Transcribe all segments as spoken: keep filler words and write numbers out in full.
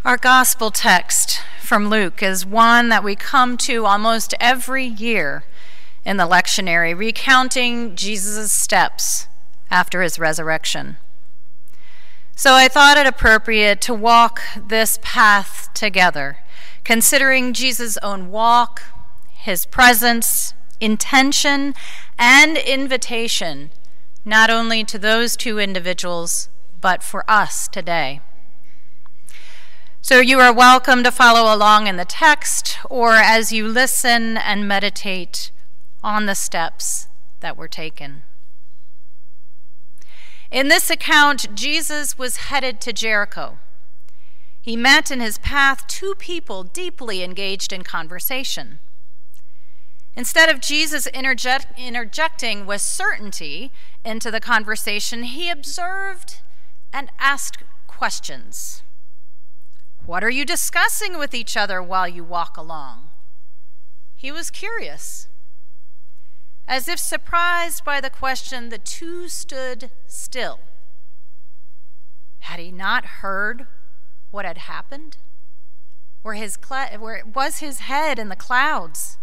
Our gospel text from Luke is one that we come to almost every year in the lectionary, recounting Jesus' steps after his resurrection. So I thought it appropriate to walk this path together, considering Jesus' own walk, his presence, intention, and invitation, not only to those two individuals, but for us today. So you are welcome to follow along in the text or as you listen and meditate on the steps that were taken. In this account, Jesus was headed to Jericho. He met in his path two people deeply engaged in conversation. Instead of Jesus interject, interjecting with certainty into the conversation, he observed and asked questions. What are you discussing with each other while you walk along? He was curious. As if surprised by the question, the two stood still. Had he not heard what had happened? Where his cl- where was his head in the clouds?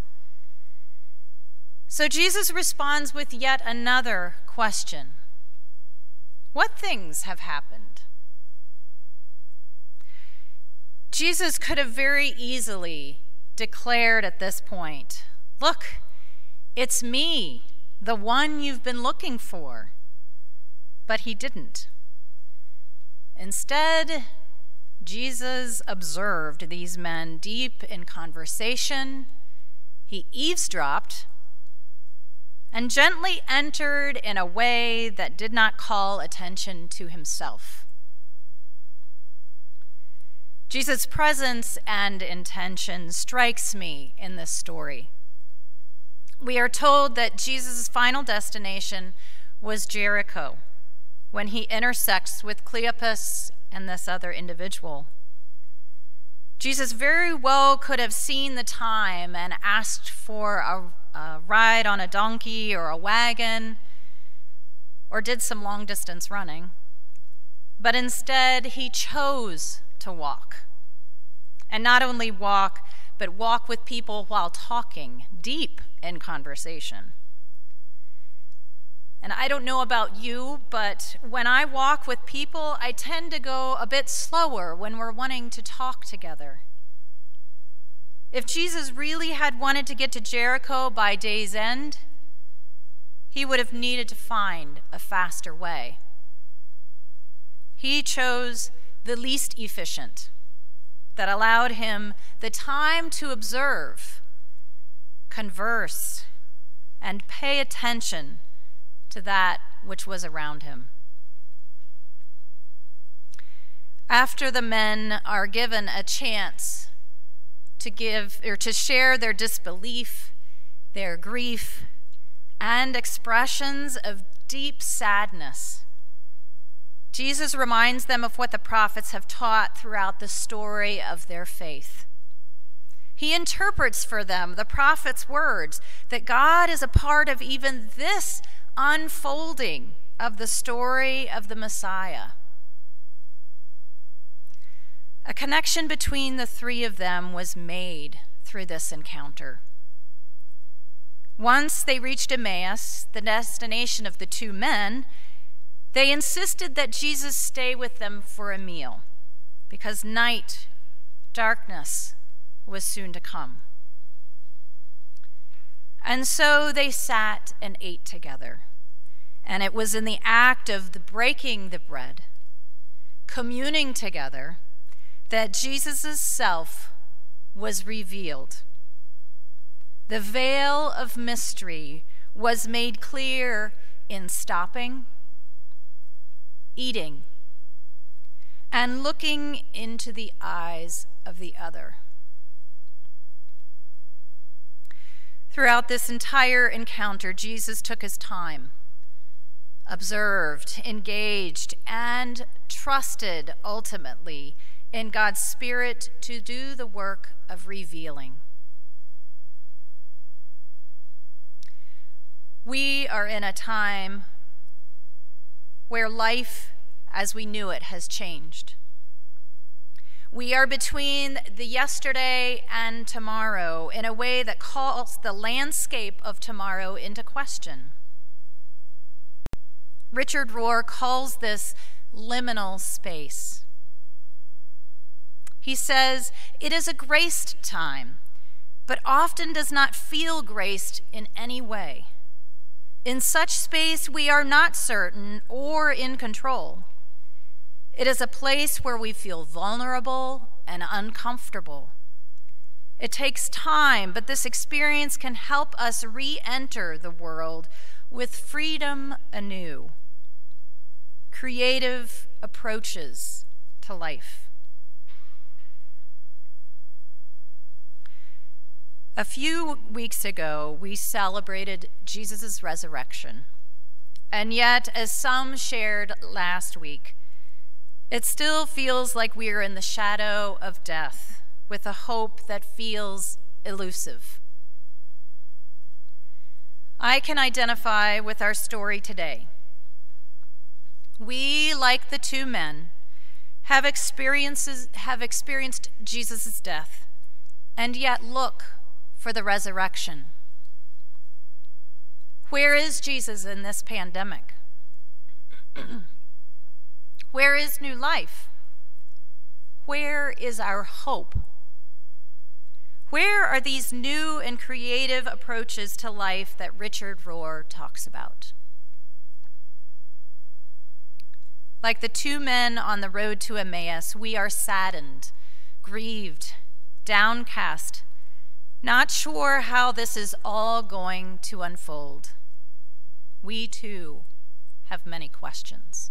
So Jesus responds with yet another question. What things have happened? Jesus could have very easily declared at this point, "Look, it's me, the one you've been looking for." But he didn't. Instead, Jesus observed these men deep in conversation. He eavesdropped and gently entered in a way that did not call attention to himself. Jesus' presence and intention strikes me in this story. We are told that Jesus' final destination was Jericho when he intersects with Cleopas and this other individual. Jesus very well could have seen the time and asked for a, a ride on a donkey or a wagon, or did some long distance running, but instead he chose to walk. And not only walk, but walk with people while talking, deep in conversation. And I don't know about you, but when I walk with people, I tend to go a bit slower when we're wanting to talk together. If Jesus really had wanted to get to Jericho by day's end, he would have needed to find a faster way. He chose the least efficient, that allowed him the time to observe, converse, and pay attention to that which was around him. After the men are given a chance to give or to share their disbelief, their grief, and expressions of deep sadness, Jesus reminds them of what the prophets have taught throughout the story of their faith. He interprets for them the prophets' words that God is a part of even this unfolding of the story of the Messiah. A connection between the three of them was made through this encounter. Once they reached Emmaus, the destination of the two men, they insisted that Jesus stay with them for a meal because night, darkness, was soon to come. And so they sat and ate together. And it was in the act of the breaking the bread, communing together, that Jesus' self was revealed. The veil of mystery was made clear in stopping, eating, and looking into the eyes of the other. Throughout this entire encounter, Jesus took his time, observed, engaged, and trusted ultimately in God's Spirit to do the work of revealing. We are in a time where life as we knew it has changed. We We are between the yesterday and tomorrow in a way that calls the landscape of tomorrow into question. Richard Rohr calls this liminal space. He says, it is a graced time, but often does not feel graced in any way. In such space, we are not certain or in control. It is a place where we feel vulnerable and uncomfortable. It takes time, but this experience can help us re-enter the world with freedom anew, creative approaches to life. A few weeks ago, we celebrated Jesus' resurrection. And yet, as some shared last week, it still feels like we are in the shadow of death with a hope that feels elusive. I can identify with our story today. We, like the two men, have experiences have experienced Jesus' death, and yet look for the resurrection. Where is Jesus in this pandemic? Where is new life? Where is our hope? Where are these new and creative approaches to life that Richard Rohr talks about? Like the two men on the road to Emmaus, we are saddened, grieved, downcast, not sure how this is all going to unfold. We too have many questions.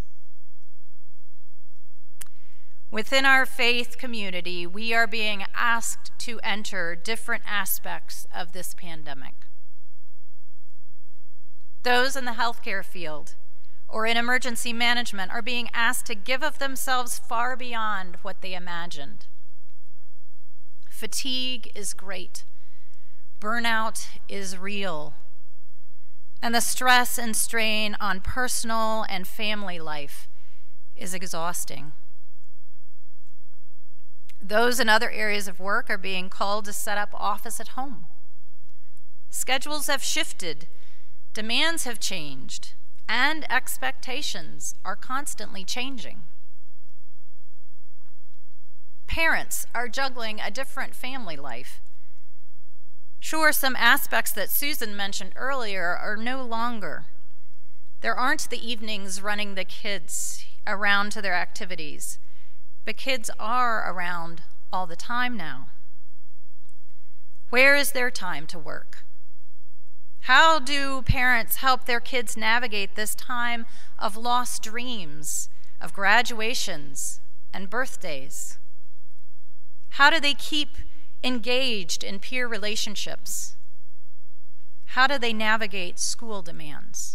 Within our faith community, we are being asked to enter different aspects of this pandemic. Those in the healthcare field or in emergency management are being asked to give of themselves far beyond what they imagined. Fatigue is great. Burnout is real. And the stress and strain on personal and family life is exhausting. Those in other areas of work are being called to set up office at home. Schedules have shifted, demands have changed, and expectations are constantly changing. Parents are juggling a different family life. Sure, some aspects that Susan mentioned earlier are no longer. There aren't the evenings running the kids around to their activities, but kids are around all the time now. Where is their time to work? How do parents help their kids navigate this time of lost dreams, of graduations and birthdays? How do they keep engaged in peer relationships? How do they navigate school demands?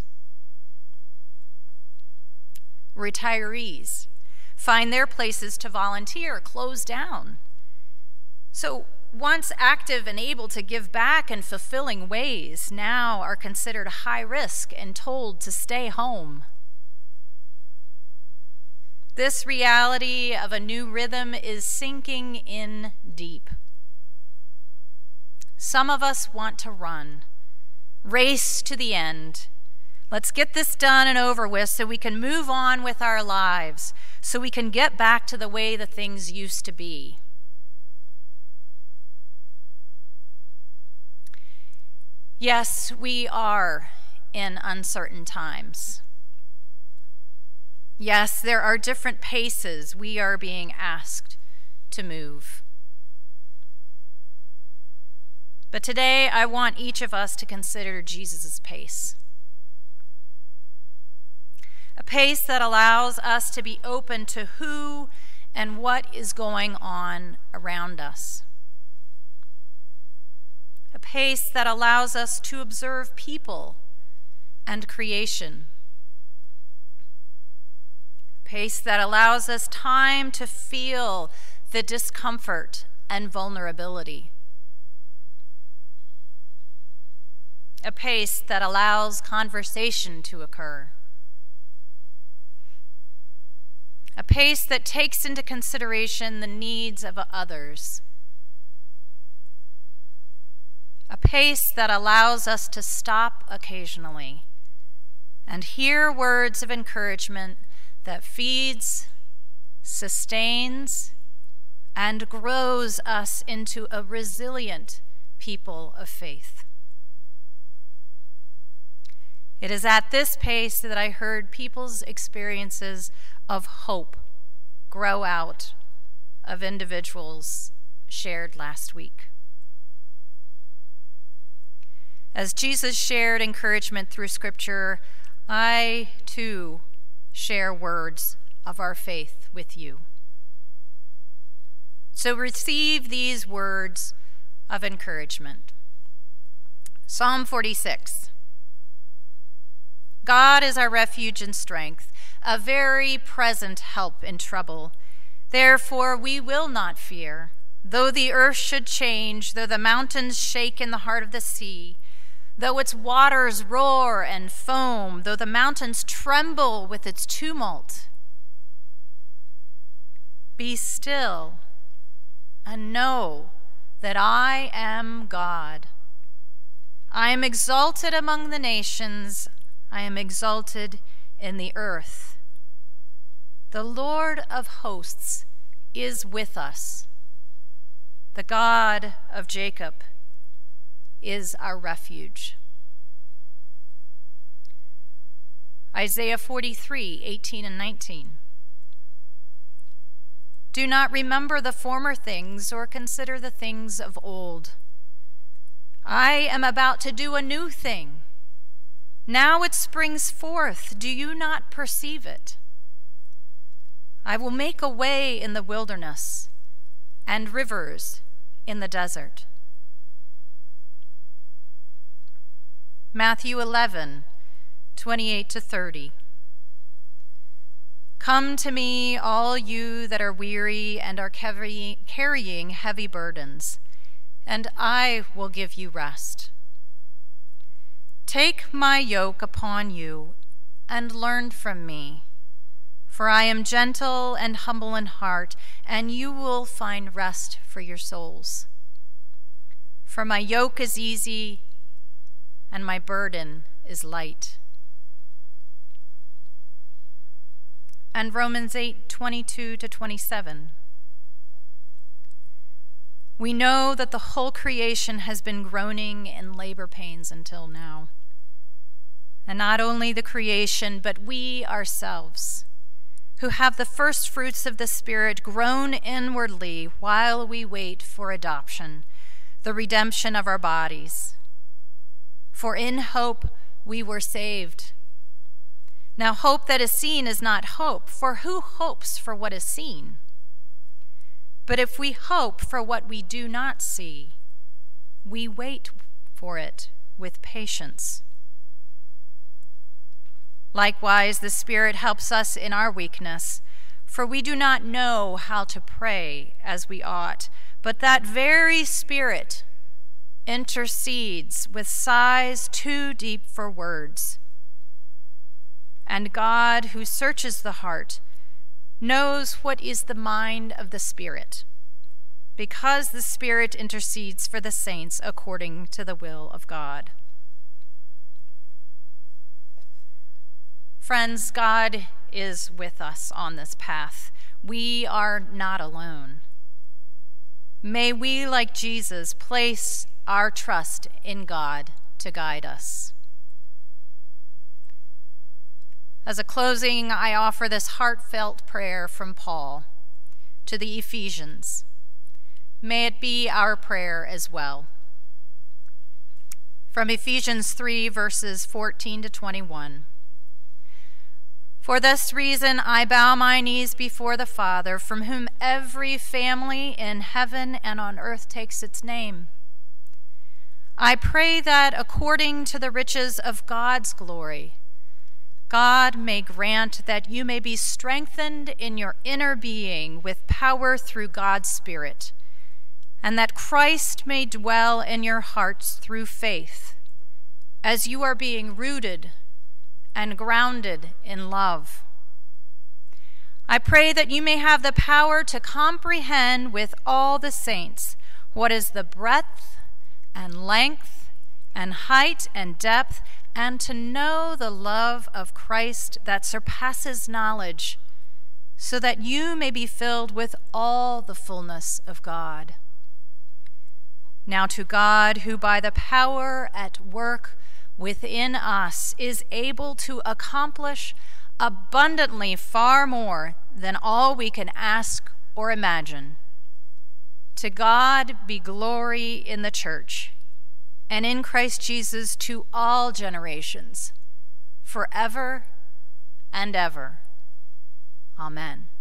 Retirees find their places to volunteer close down. So once active and able to give back in fulfilling ways, now are considered high risk and told to stay home. This reality of a new rhythm is sinking in deep. Some of us want to run, race to the end. Let's get this done and over with so we can move on with our lives, so we can get back to the way the things used to be. Yes, we are in uncertain times. Yes, there are different paces we are being asked to move. But today, I want each of us to consider Jesus' pace. A pace that allows us to be open to who and what is going on around us. A pace that allows us to observe people and creation. A pace that allows us time to feel the discomfort and vulnerability. A pace that allows conversation to occur. a pace that takes into consideration the needs of others, a pace that allows us to stop occasionally and hear words of encouragement that feeds, sustains, and grows us into a resilient people of faith. It is at this pace that I heard people's experiences of hope grow out of individuals shared last week. As Jesus shared encouragement through Scripture, I too share words of our faith with you. So receive these words of encouragement. Psalm forty-six. God is our refuge and strength, a very present help in trouble. Therefore we will not fear, though the earth should change, though the mountains shake in the heart of the sea, though its waters roar and foam, though the mountains tremble with its tumult. Be still and know that I am God. I am exalted among the nations. I am exalted in the earth. The Lord of hosts is with us. The God of Jacob is our refuge. Isaiah forty-three, eighteen and nineteen. Do not remember the former things or consider the things of old. I am about to do a new thing. Now it springs forth. Do you not perceive it? I will make a way in the wilderness and rivers in the desert. Matthew eleven, twenty-eight to thirty. Come to me, all you that are weary and are carrying heavy burdens, and I will give you rest. Take my yoke upon you and learn from me, for I am gentle and humble in heart, and you will find rest for your souls. For my yoke is easy and my burden is light. And Romans eight, twenty-two to twenty-seven. We know that the whole creation has been groaning in labor pains until now. And not only the creation, but we ourselves, who have the first fruits of the Spirit, groan inwardly while we wait for adoption, the redemption of our bodies. For in hope we were saved. Now hope that is seen is not hope, for who hopes for what is seen? But if we hope for what we do not see, we wait for it with patience. Likewise, the Spirit helps us in our weakness, for we do not know how to pray as we ought, but that very Spirit intercedes with sighs too deep for words. And God, who searches the heart, knows what is the mind of the Spirit, because the Spirit intercedes for the saints according to the will of God. Friends, God is with us on this path. We are not alone. May we, like Jesus, place our trust in God to guide us. As a closing, I offer this heartfelt prayer from Paul to the Ephesians. May it be our prayer as well. From Ephesians three, verses fourteen to twenty-one. For this reason I bow my knees before the Father, from whom every family in heaven and on earth takes its name. I pray that according to the riches of God's glory, God may grant that you may be strengthened in your inner being with power through God's Spirit, and that Christ may dwell in your hearts through faith, as you are being rooted and grounded in love. I pray that you may have the power to comprehend with all the saints what is the breadth and length and height and depth, and to know the love of Christ that surpasses knowledge, so that you may be filled with all the fullness of God. Now to God, who by the power at work within us is able to accomplish abundantly far more than all we can ask or imagine. To God be glory in the church and in Christ Jesus to all generations, forever and ever. Amen.